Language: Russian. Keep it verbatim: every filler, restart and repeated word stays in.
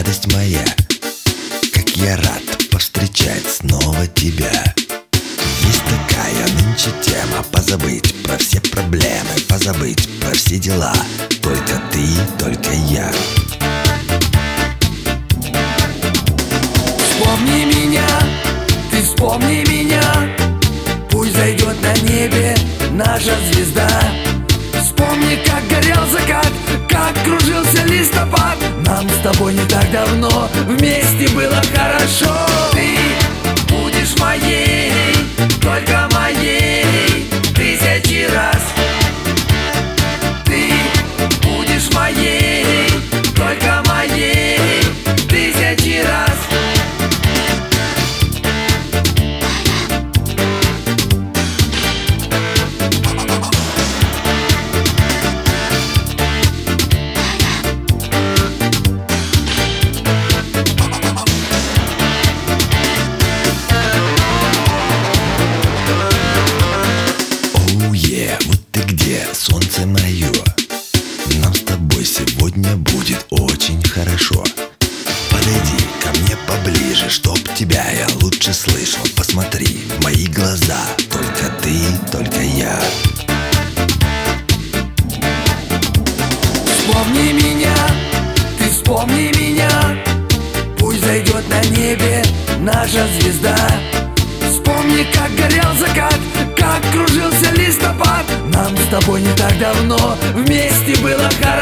радость моя, как я рад повстречать снова тебя. Есть такая нынче тема: позабыть про все проблемы, позабыть про все дела. Только ты, только я. Вспомни меня, ты вспомни меня. Пусть зайдет на небе наша звезда. Вспомни, как горел закат, как кружился листопад. Нам с тобой не так давно вместе было хорошо. Ты будешь моей, только моей, тысячи раз. Ты будешь моей, только моей, тысячи раз. Солнце мое, нам с тобой сегодня будет очень хорошо. Подойди ко мне поближе, чтоб тебя я лучше слышал. Посмотри в мои глаза, только ты, только я. Вспомни меня, ты вспомни меня. Пусть зайдет на небе наша звезда. Вспомни, как горел закат, как кружился листопад. Нам с тобой не так давно вместе было хорошо.